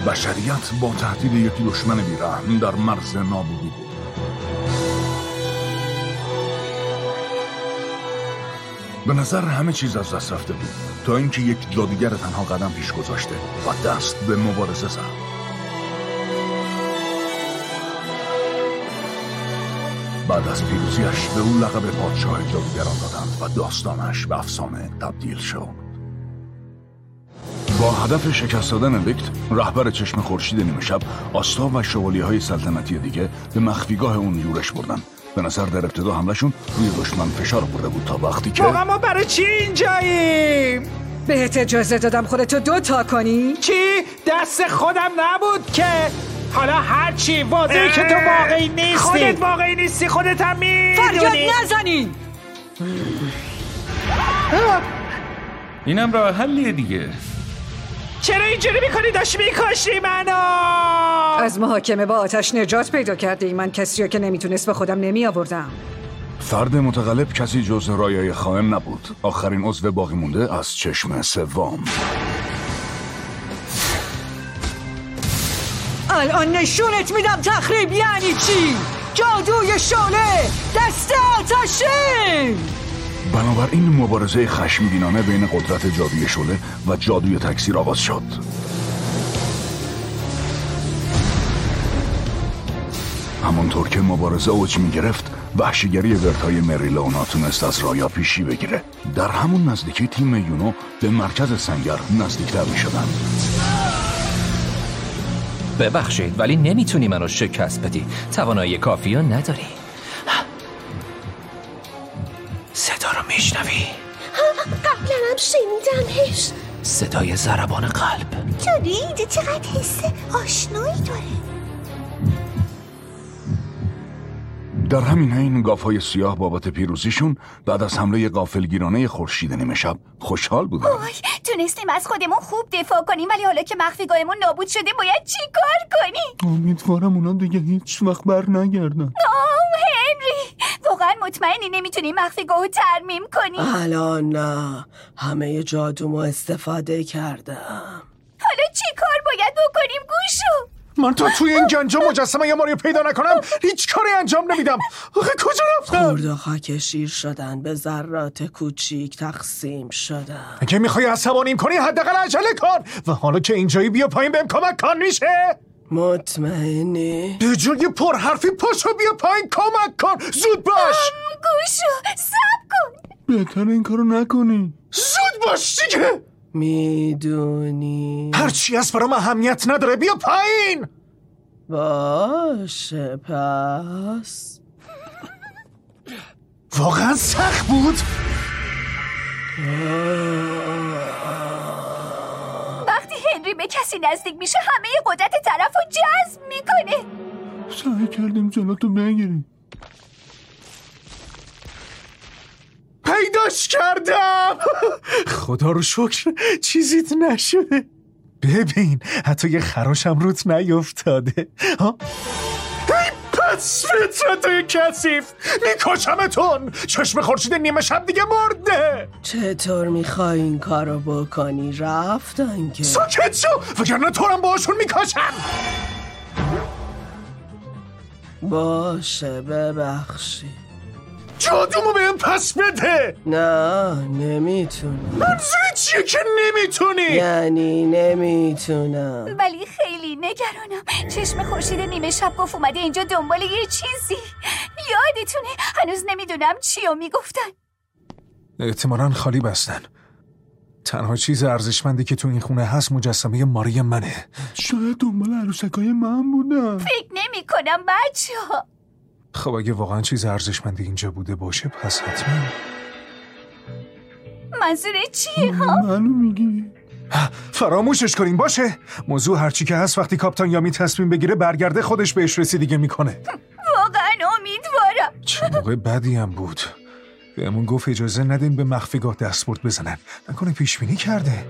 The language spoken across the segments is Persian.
بشریت با تهدید یک دشمن بی‌رحم در مرز نابودی بود. به نظر همه چیز از دست رفته بود تا اینکه یک جادوگر تنها قدم پیش گذاشته و دست به مبارزه زد. بعد از پیروزیش به او لقب پادشاه جادوگران دادند و داستانش به افسانه تبدیل شد. با هدف شکست دادن لیکت، رهبر چشم خورشید نیمه شب، آستا و شوالیه‌های سلطنتی دیگه به مخفیگاه اون یورش بردن. به نظر در ابتدا حملهشون روی دشمن فشار آورده بود تا وقتی که واقعا ما برای چی اینجاییم؟ بهت اجازه دادم خودتو 2 تا کنی؟ چی؟ دست خودم نبود که. حالا هرچی واضحه که تو واقعی نیستی. خودت واقعی نیستی، خودت هم میدونی. فریاد نزنی. اینم راه حلیه دیگه. چرا اینجوری میکنی؟ داشتی میکشی منو. از محاکمه با آتش نجات پیدا کردی. من کسی رو که نمیتونست به خودم نمی آوردم. فرد متغلب کسی جز رایای خائن نبود. آخرین عضو باقی مونده از چشم سوم. الان نشونت میدم تخریب یعنی چی. جادوی شعله، دست آتشین. بنابراین مبارزه خشمگینانه بین قدرت جادوی شعله و جادوی تکثیر آغاز شد. همونطور که مبارزه اوج می‌گرفت، وحشیگری ورتای مریلونا تونست از رایا پیشی بگیره. در همون نزدیکی تیم یونو به مرکز سنگر نزدیکتر می‌شدن. ببخشید ولی نمیتونی منو شکست بدی. توانایی کافی رو نداری. صدا رو میشنوی؟ قبلا هم شنیدمش. صدای ضربان قلب. جدید چقدر حس آشنایی داره. در همین حین گاوهای سیاه بابت پیروزیشون بعد از حمله غافلگیرانه خورشید نیمه شب خوشحال بودن. تونستیم از خودمون خوب دفاع کنیم، ولی حالا که مخفیگاهمون نابود شده باید چی کار کنیم؟ امیدوارم اونا دیگه هیچ وقت بر نگردن. هنری واقعا مطمئنی نمیتونیم مخفیگاهو ترمیم کنیم؟ الان نه، همه جادومو استفاده کردم. حالا چی کار باید بکنیم گوشو؟ من تا توی این گنجا مجسمه یا ماریو پیدا نکنم هیچ کاری انجام نمیدم. آخه کجا رفتن؟ خورد و خاک شیر شدن، به ذرات کوچیک تقسیم شدن. اگه میخوای عصبانیم کنی حداقل عجله کن. و حالا که اینجایی بیا پایین بهم کمک کن میشه؟ مطمئنی؟ به جای پرحرفی پاشو بیا پایین کمک کن. زود باش. گوشو صبر کن. بهتر این کارو نکنی. زود باش دیگه. میدونی هرچی از برام اهمیت نداره، بیا پایین. باشه پس. واقعا سخت بود. وقتی هنری به کسی نزدیک میشه همه قدرت طرف رو جذب میکنه. سعی کردیم جلوتو بگیریم. پیداش کردم. خدا رو شکر چیزیت نشده. ببین حتی یه خراشم روت نیفتاده. ای پس فطرتای کثیف، میکشمتون. چشم خورشید نیمه شب دیگه مرده. چطور میخوای این کارو بکنی؟ رفتن که. ساکت شو وگرنه تو هم باهاشون میکشم. باشه ببخشی. جادومو بهم پس بده. نه نمیتونم. منظور چیه که نمیتونی؟ یعنی نمیتونم. ولی خیلی نگرانم. چشم خورشید نیمه شب گفت اومده اینجا دنبال یه چیزی. یادتونه؟ هنوز نمیدونم چیو میگفتن. احتمالاً خالی بستن. تنها چیز ارزشمندی که تو این خونه هست مجسمه ماری منه. شاید دنبال عروسکای من بودن. فکر نمی کنم بچه‌ها. خب اگه واقعا چیز ارزشمندی اینجا بوده باشه پس حتما. منظور چیه ها؟ منو میگی؟ فراموشش کنیم باشه. موضوع هرچی که هست وقتی کاپیتان یامی تصمیم بگیره برگرده خودش بهش رسیدگی میکنه. واقعا امیدوارم. چه موقع بدی هم بود. بهمون گفت اجازه ندین به مخفیگاه دستبرد بزنن. نکنه پیش بینی کرده.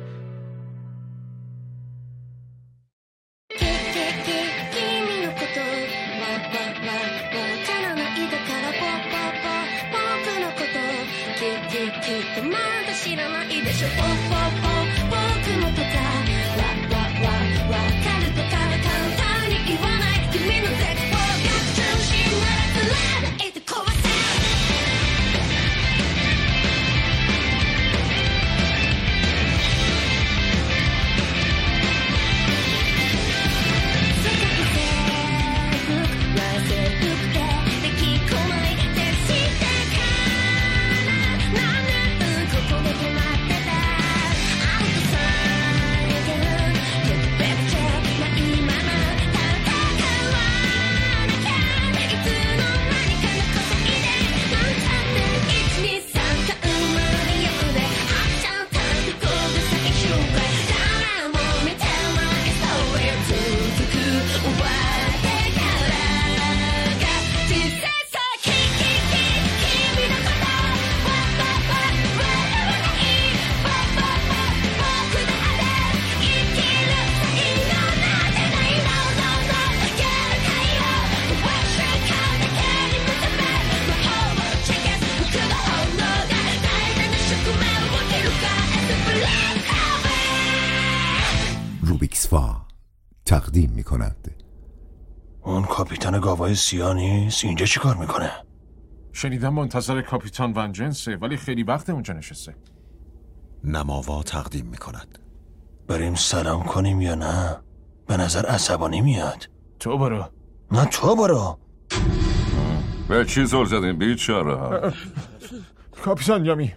لطفا تقدیم می‌کند. اون کاپیتان گاوای سیاه نیست؟ اینجا چی کار میکنه؟ شنیدم منتظر کاپیتان ونجنسه ولی خیلی وقت اونجا نشسته. نماوا تقدیم میکند. بریم سلام کنیم یا نه؟ به نظر عصبانی میاد. تو برو. نه تو برو. به چی زل زدین بیچاره؟ کاپیتان یامی.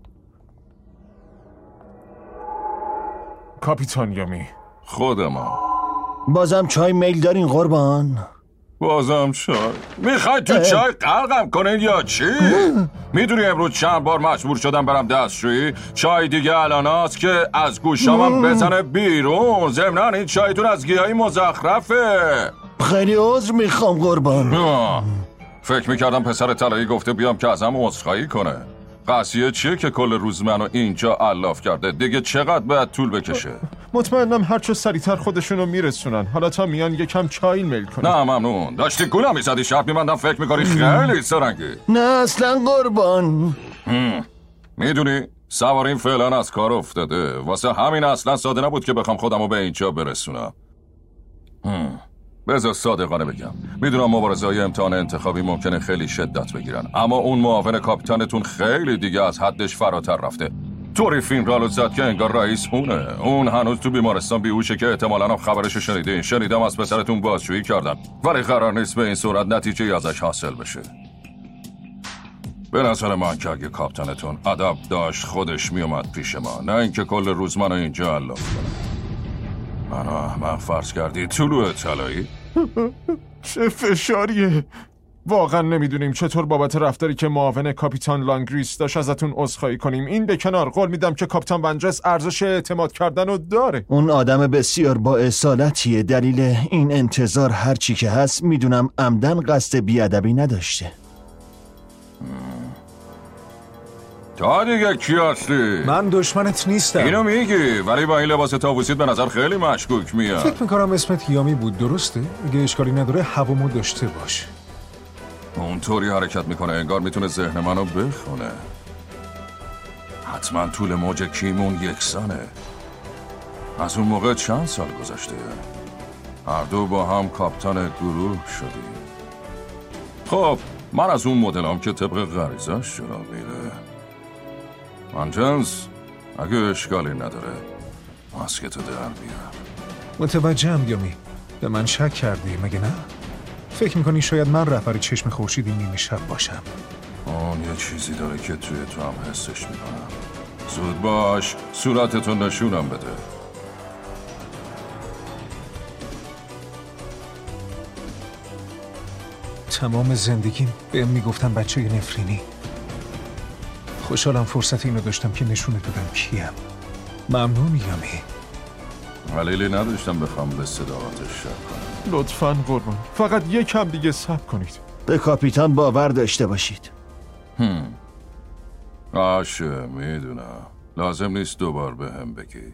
کاپیتان یامی. خودم. بازم چای میل دارین قربان؟ بازم چای؟ میخوای تو چای غرقم کنین یا چی؟ میدونی امروز چند بار مجبور شدم برم دستشویی؟ چای دیگه الان هست که از گوشامم بزنه بیرون. ضمناً این چایتون از گیاهی مزخرفه. خیلی عذر میخوام قربان. فکر میکردم پسر طلایی گفته بیام که ازم عذرخواهی کنه. قضیه چیه که کل روز منو اینجا علاف کرده؟ دیگه چقدر باید طول بکشه؟ مطمئنم هرچه سریعتر خودشونو میرسونن. حالا تا میان یکم چای میل کنن. نه ممنون. داشتی گولم میزدی شرط میبندم فکر میکنی خیلی سرنگی. نه اصلا قربان. میدونی سواریم فعلا از کار افتاده. واسه همین اصلا ساده نبود که بخوام خودمو به اینجا برسونم. بذار صادقانه بگم، میدونم مبارزه‌های امتحان انتخابی ممکنه خیلی شدت بگیرن، اما اون معاون کاپیتانتون خیلی دیگه از حدش فراتر رفته. طوری فیلم رالو زد که انگار رئیس اون هنوز تو بیمارستان بیهوشه که احتمالاً هم خبرشو شنیدین. شنیدم از پسرتون بازجویی کردن، ولی قرار نیست به این صورت نتیجه ازش حاصل بشه. به نظر من که اگه کاپیتانتون ادب داشت خودش میومد پیش ما، نه اینکه کل روز منو اینجا علاف کنه. منو احمق فرض کردی طلوع طلایی؟ چه فشاریه. واقعا نمیدونیم چطور بابت رفتاری که معاون کاپیتان لانگریس داشت ازتون عذرخواهی کنیم. این به کنار، قول میدم که کاپیتان ونجنس ارزش اعتماد کردن رو داره. اون آدم بسیار با اصالتیه. دلیل این انتظار هرچی که هست میدونم عمدن قصد بیادبی نداشته. تا دیگه کی هستی؟ من دشمنت نیستم. اینو میگی ولی با این لباس تابوسیت به نظر خیلی مشکوک میاد. فکر میکنم اسمت یامی بود، درسته؟ اگه اشکالی نداره هوامو داشته باش. اونطوری حرکت میکنه انگار میتونه ذهن منو بخونه. حتما طول موج کیمون یکسانه. از اون موقع چند سال گذشته؟ هر دو با هم کاپیتان گروه شدیم. خب من از اون مدلم که طبق غریزش جلو میره. ونجنس اگه اشکالی نداره ماسکتو در بیار. متوجهم یامی، به من شک کردی مگه نه؟ فکر میکنی شاید من رهبر چشم خورشید نیمه شب باشم؟ اون یه چیزی داره که توی تو هم حسش میکنم. زود باش صورتتو نشونم بده. تمام زندگیم بهم میگفتن بچه نفرینی. خوشحالم فرصت اینو داشتم که نشونت بدم کیم. ممنون یامی. دلیلی نداشتم بخوام به صداقتش شک کنم. لطفاً قربان، فقط یکم دیگه صبر کنید. به کاپیتان باور داشته باشید. باشه میدونم، لازم نیست دوبار به هم بگی.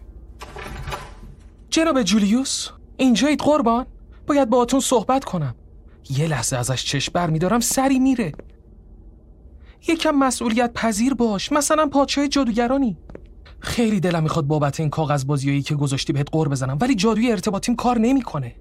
جناب جولیوس اینجایید قربان؟ باید باهاتون صحبت کنم. یه لحظه ازش چشم بر میدارم سری میره. یکم مسئولیت پذیر باش، مثلا پادشاه جادوگرانی. خیلی دلم میخواد بابت این کاغذ بازیایی که گذاشتی بهت قور بزنم، ولی جادوی ارتباطیم کار نمیکنه.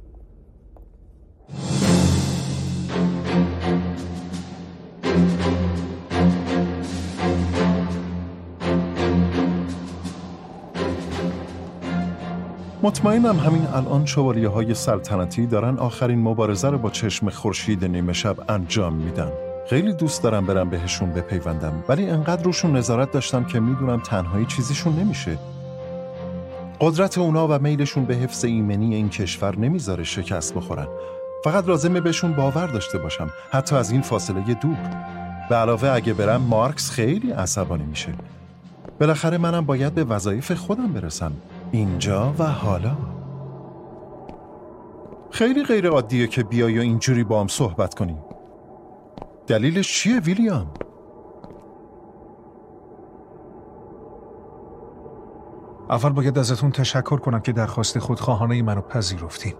مطمئنم همین الان شوالیه‌های سلطنتی دارن آخرین مبارزه رو با چشم خورشید نیمه شب انجام میدن. خیلی دوست دارم برم بهشون بپیوندم، ولی انقدر روشون نظارت داشتم که میدونم تنهایی چیزیشون نمیشه. قدرت اونا و میلشون به حفظ ایمنی این کشور نمیذاره شکست بخورن. فقط لازمه بهشون باور داشته باشم، حتی از این فاصله دور. به علاوه اگه برم مارکس خیلی عصبانی میشه. بالاخره منم باید به وظایف خودم برسم، اینجا و حالا. خیلی غیر عادیه که بیای و اینجوری با هم صحبت کنی. دلیلش چیه ویلیام؟ اول باید ازتون تشکر کنم که درخواست خودخواهانه منو پذیرفتین.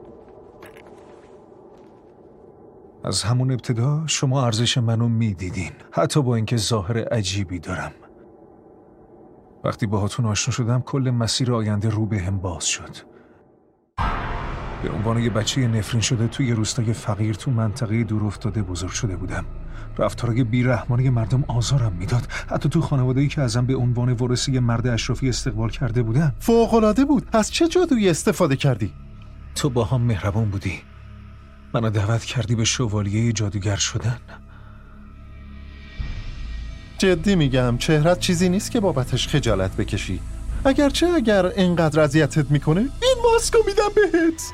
از همون ابتدا شما ارزش منو میدیدین، حتی با اینکه ظاهر عجیبی دارم. وقتی باهاتون آشنا شدم کل مسیر آینده رو بهم باز شد. به عنوان یه بچه نفرین شده توی روستای فقیر تو منطقه دور افتاده بزرگ شده بودم. رفتارای بی‌رحمانه مردم آزارم میداد. حتی تو خانواده‌ای که ازم به عنوان وارث مرد اشرافی استقبال کرده بودن. فوق‌العاده بود. از چه جادویی استفاده کردی؟ تو با هم مهربون بودی. منو دعوت کردی به شوالیه جادوگر شدن. جدی میگم، چهرت چیزی نیست که بابتش خجالت بکشی. اگر اینقدر اذیتت میکنه، این ماسکو میدم بهت.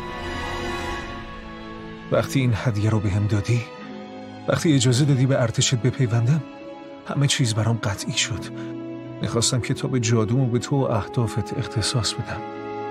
وقتی این هدیه رو بهم دادی، وقتی اجازه دادی به ارتشت بپیوندم، همه چیز برام قطعی شد. میخواستم کتاب جادومو به تو و اهدافت اختصاص بدم.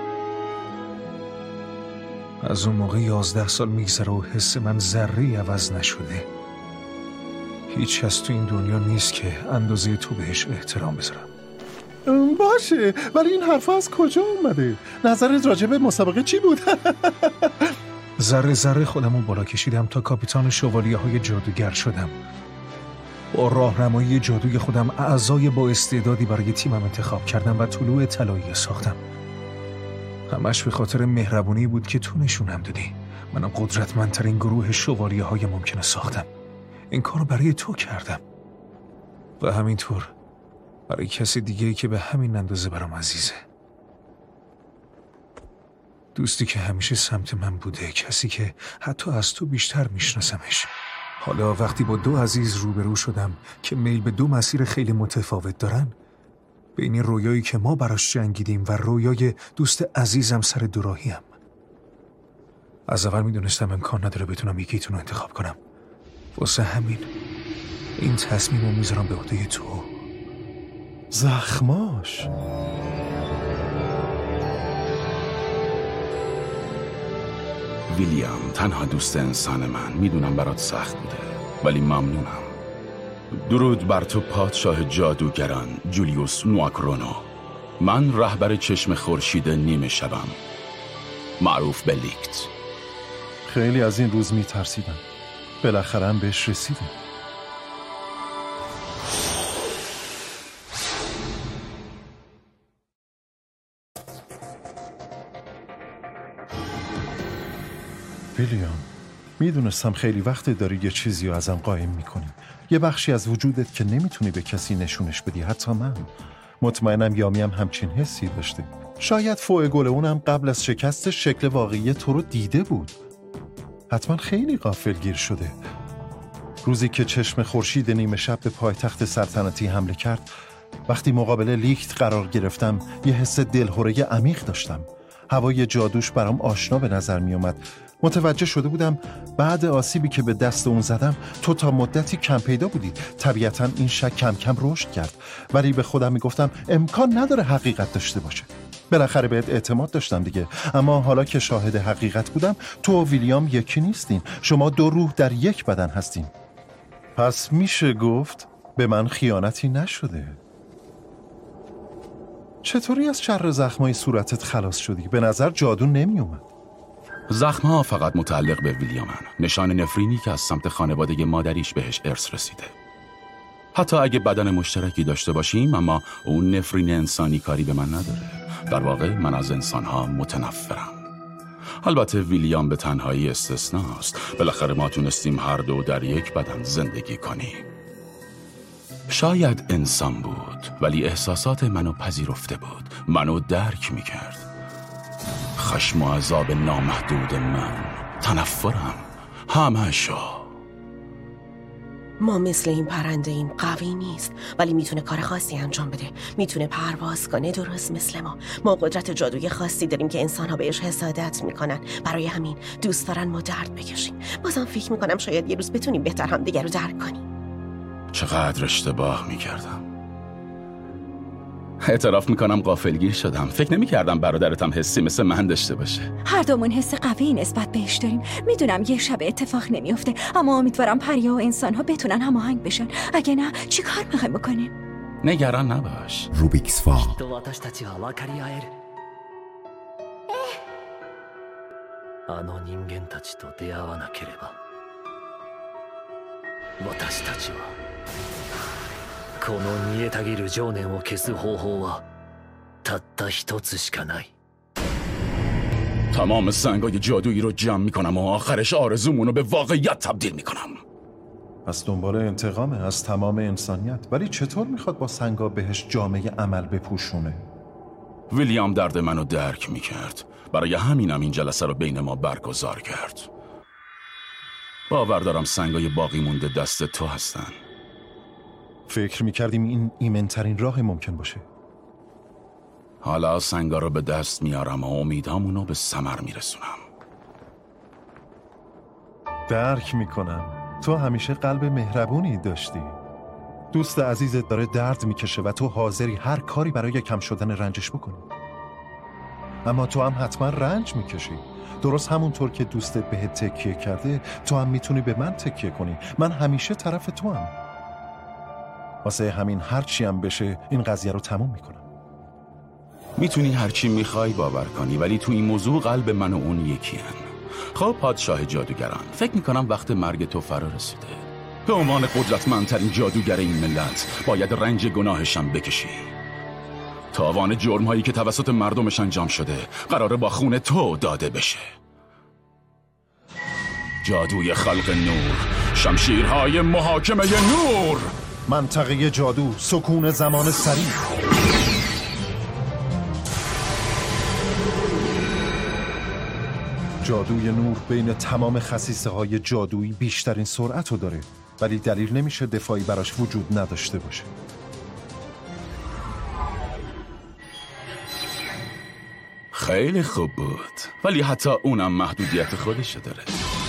از اون موقع 11 سال میگذره و حس من ذره عوض نشده. هیچ کس تو این دنیا نیست که اندازه تو بهش احترام بذارم. باشه، ولی این حرف از کجا اومده؟ نظرت راجع به مسابقه چی بود؟ ذره ذره خودمو بالا کشیدم تا کاپیتان شوالیه های جادوگر شدم. با راهنمایی جادوی خودم اعضای با استعدادی برای تیمم انتخاب کردم و طلوع طلایی ساختم. همش به خاطر مهربونی بود که تو نشونم دادی. منم قدرتمندترین گروه شوالیه های ممکنه ساختم. این کارو برای تو کردم و همینطور برای کسی دیگه‌ای که به همین اندازه برام عزیزه. دوستی که همیشه سمت من بوده، کسی که حتی از تو بیشتر میشناسمش. حالا وقتی با دو عزیز روبرو شدم که میل به دو مسیر خیلی متفاوت دارن، بین رویایی که ما براش جنگیدیم و رویای دوست عزیزم سر دوراهیم، از اول میدونستم امکان نداره بتونم یکیتون رو انتخاب کنم. واسه همین این تصمیم رو میذارم به عهده تو. زخماش ویلیام، تنها دوست انسان من. میدونم برات سخت بوده ولی ممنونم. درود بر تو پادشاه جادوگران جولیوس نواکرونو. من رهبر چشم خورشید نیمه شبم، معروف به لیکت. خیلی از این روز میترسیدم، بالاخره هم بهش رسیدیم. ویلیام، میدونستم خیلی وقت داری یه چیزی رو ازم قایم میکنی. یه بخشی از وجودت که نمیتونی به کسی نشونش بدی، حتی من. مطمئنم یامی هم همچین حسی داشته. شاید فوئگل اونم قبل از شکست شکل واقعی تو رو دیده بود. حتما خیلی غافلگیر شده. روزی که چشم خورشید نیمه شب به پایتخت سلطنتی حمله کرد، وقتی مقابل لیکت قرار گرفتم، یه حس دلهره عمیق داشتم. هوای جادوش برام آشنا به نظر می اومد. متوجه شده بودم بعد آسیبی که به دست اون زدم، تو تا مدتی کم پیدا بودی. طبیعتاً این شک کم کم رشد کرد، ولی به خودم میگفتم امکان نداره حقیقت داشته باشه. بالاخره بهت اعتماد داشتم دیگه. اما حالا که شاهد حقیقت بودم، تو و ویلیام یکی نیستین. شما دو روح در یک بدن هستین. پس میشه گفت به من خیانتی نشده. چطوری از شر زخمای صورتت خلاص شدی؟ به نظر جادو نمی اومد. زخم‌ها فقط متعلق به ویلیامن، نشان نفرینی که از سمت خانواده مادریش بهش ارث رسیده. حتی اگه بدن مشترکی داشته باشیم، اما اون نفرین انسانی کاری به من نداره. در واقع من از انسان‌ها متنفرم. البته ویلیام به تنهایی استثناست. بالاخره ما تونستیم هر دو در یک بدن زندگی کنیم. شاید انسان بود، ولی احساسات منو پذیرفته بود، منو درک میکرد. خشم و عذاب نامحدود من، تنفرم، همه‌شو. ما مثل این پرنده ایم، قوی نیست ولی میتونه کار خاصی انجام بده. میتونه پرواز کنه، درست مثل ما. ما قدرت جادویی خاصی داریم که انسان‌ها بهش حسادت میکنن. برای همین دوست دارن ما درد بکشیم. بازم فکر میکنم شاید یه روز بتونیم بهتر هم دیگر رو درک کنیم. چقدر اشتباه میکردم. اعتراف میکنم غافلگیر شدم. فکر نمیکردم برادرتم حسی مثل من داشته باشه. هر دومون حس قوی نسبت بهش داریم. میدونم یه شب اتفاق نمیفته، اما امیدوارم پریا و انسان‌ها بتونن هماهنگ بشن. اگه نه چی کار میخوایم بکنیم؟ نگران نباش. روبیکس فا. تمام سنگای جادویی رو جمع میکنم و آخرش آرزومونو به واقعیت تبدیل میکنم. از دنبال انتقامه از تمام انسانیت، ولی چطور میخواد با سنگا بهش جامعه عمل بپوشونه؟ ویلیام درد منو درک میکرد، برای همینم این جلسه رو بین ما برگزار کرد. باور دارم سنگای باقی مونده دست تو هستن. فکر میکردیم این ایمن‌ترین راه ممکن باشه. حالا سنگا رو به دست میارم و امیدامونو به ثمر میرسونم. درک میکنم، تو همیشه قلب مهربونی داشتی. دوست عزیزت داره درد میکشه و تو حاضری هر کاری برای کم شدن رنجش بکنی. اما تو هم حتما رنج میکشی. درست همونطور که دوستت بهت تکیه کرده تو هم میتونی به من تکیه کنی. من همیشه طرف تو هم. واسه همین هرچی هم بشه این قضیه رو تموم میکنم. میتونی هرچی میخوای باور کنی، ولی تو این موضوع قلب من و اون یکی هن. خب پادشاه جادوگران، فکر میکنم وقت مرگ تو فرا رسیده. به عنوان قدرتمندترین جادوگر این ملت باید رنج گناهشم بکشی. تاوان جرمهایی که توسط مردمش انجام شده قراره با خون تو داده بشه. جادوی خلق نور، شمشیرهای محاکمه نور، منطقه جادو، سکون زمان سریع. جادوی نور بین تمام خصیصه های جادویی بیشترین سرعت رو داره، ولی دلیل نمیشه دفاعی براش وجود نداشته باشه. خیلی خوب بود، ولی حتی اونم محدودیت خودشه داره.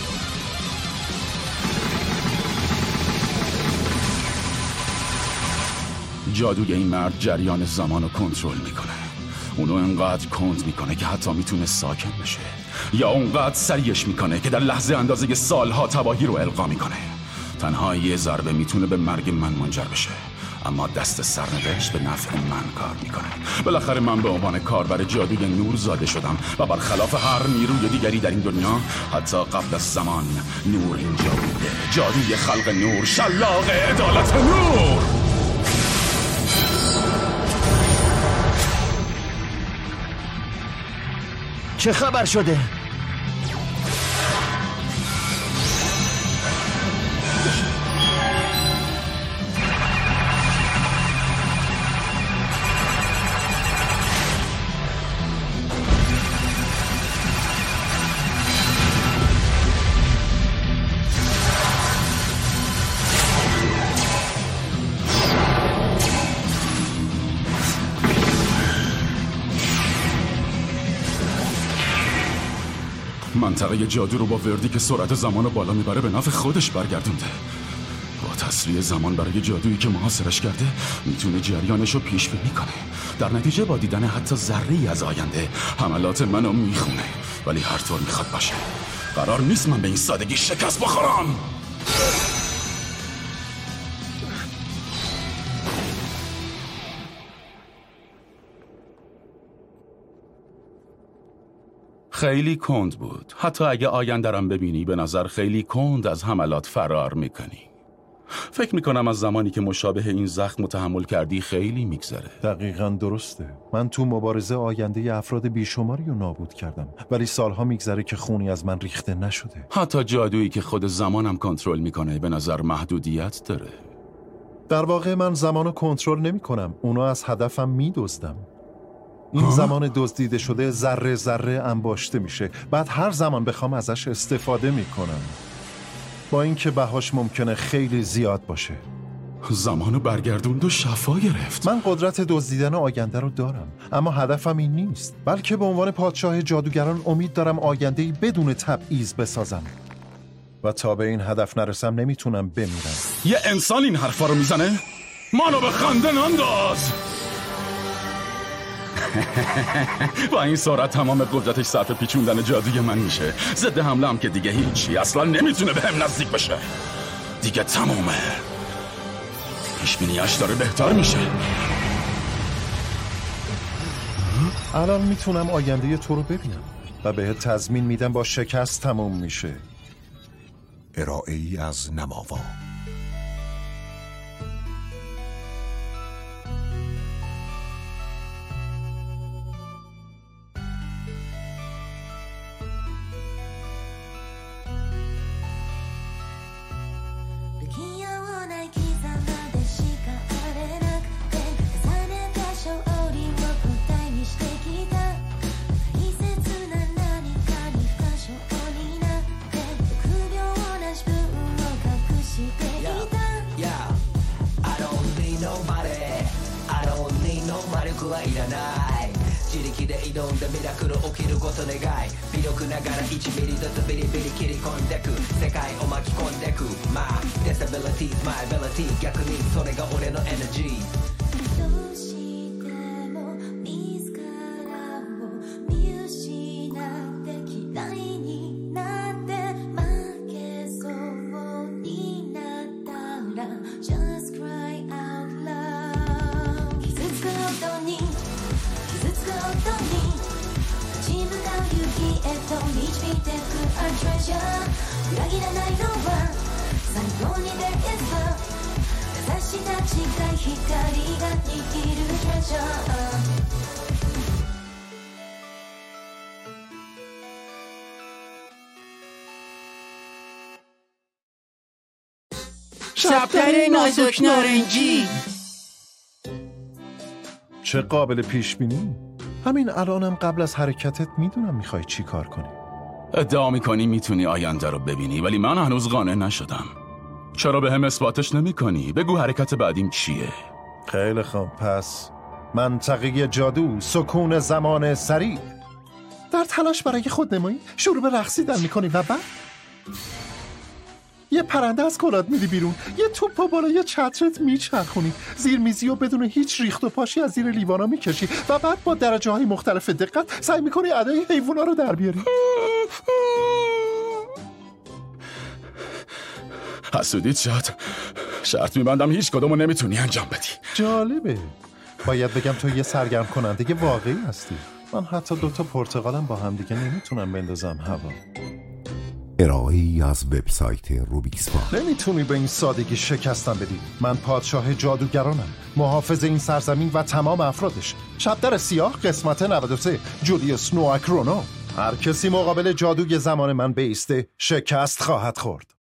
جادوی این مرد جریان زمان رو کنترل میکنه. اونو انقدر کند میکنه که حتی میتونه ساکن بشه، یا اونقدر سریعش میکنه که در لحظه اندازه سالها تباهی رو القا میکنه. تنها یه ضربه میتونه به مرگ من منجر بشه، اما دست سرنوشت به نفع من کار میکنه. بالاخره من به عنوان کاربر جادوی نور زاده شدم و برخلاف هر نیروی دیگری در این دنیا، حتی قبل از زمان، نور اینجا بوده. جادوی خلق نور، شلاق عدالت نور. چه خبر شده؟ منطقه جادو رو با وردی که سرعت زمان رو بالا میبره به نفع خودش برگردونده. با تسریع زمان برای جادویی که محاصرش کرده میتونه جریانش رو پیش بینی کنه. در نتیجه با دیدن حتی ذره‌ای از آینده حملات منو میخونه. ولی هر طور میخواد باشه، قرار نیست من به این سادگی شکست بخورم. خیلی کند بود. حتی اگه آیندرم ببینی به نظر خیلی کند از حملات فرار میکنی. فکر میکنم از زمانی که مشابه این زخم تحمل کردی خیلی میگذره. دقیقاً درسته. من تو مبارزه آینده افراد بیشماری رو نابود کردم، ولی سالها میگذره که خونی از من ریخته نشده. حتی جادویی که خود زمانم کنترل میکنه به نظر محدودیت داره. در واقع من زمانو کنترل نمیکنم، اونو از هدفم میدزدم. این زمان دزدیده شده ذره ذره انباشته میشه، بعد هر زمان بخوام ازش استفاده میکنم، با اینکه بهاش ممکنه خیلی زیاد باشه. زمانو برگردوند و شفا گرفت. من قدرت دزدیدن آینده رو دارم، اما هدفم این نیست، بلکه به عنوان پادشاه جادوگران امید دارم آینده‌ای بدون تبعیض بسازم و تا به این هدف نرسم نمیتونم بمیرم. یه انسان این حرفا رو میزنه؟ منو به خنده ننداز. با این سرعت تمام قدرتش صرف پیچوندن جادوی من میشه. ضد حمله هم که دیگه هیچی، اصلا نمیتونه به هم نزدیک بشه. دیگه تمومه. پیشبینیاش داره بهتر میشه. الان میتونم آینده تو رو ببینم و بهت تضمین میدم با شکست تموم میشه. ارائه‌ای از نماوا. 僕はいらない自力で挑んでミラクル起きること願い微力ながら1ミリずつビリビリ切り込んでく世界を巻き込んでく My disability my ability 逆にそれが俺のエナジー裏切らないのは最後に There is love 私たちが光が握る treasure شبتر نازک نارنجی چه قابل پیش بینی؟ همین الانم قبل از حرکتت میدونم میخوای چی کار کنی. ادعا میکنی میتونی آینده رو ببینی ولی من هنوز قانع نشدم. چرا به هم اثباتش نمی کنی؟ بگو حرکت بعدیم چیه؟ خیلی خوب پس منطقه جادو سکون زمان سریع در تلاش برای خودنمایی شروع به رقصیدن میکنی و بعد یه پرنده از کلات میدی بیرون یه توپ بالای چترت میچرخونی زیر میزی و بدون هیچ ریخت و پاشی از زیر لیوانا میکشی و بعد با درجه های مختلف دقت سعی میکنی ادای حیوونا رو در بیاری. حسودیت شد شرط میبندم هیچ کدومو نمیتونی انجام بدی. جالبه باید بگم تو یه سرگرم کننده واقعی هستی. من حتی 2 پرتقالم با هم دیگه نمیتونم بندازم هوا. ارائه‌ای از وبسایت روبیکسفا. نمیتونی به این سادگی شکستم بدی. من پادشاه جادوگرانم، محافظ این سرزمین و تمام افرادش. شبدر سیاه قسمت 93 جولیوس نوآکرونو. هر کسی مقابل جادوی زمان من بایسته شکست خواهد خورد.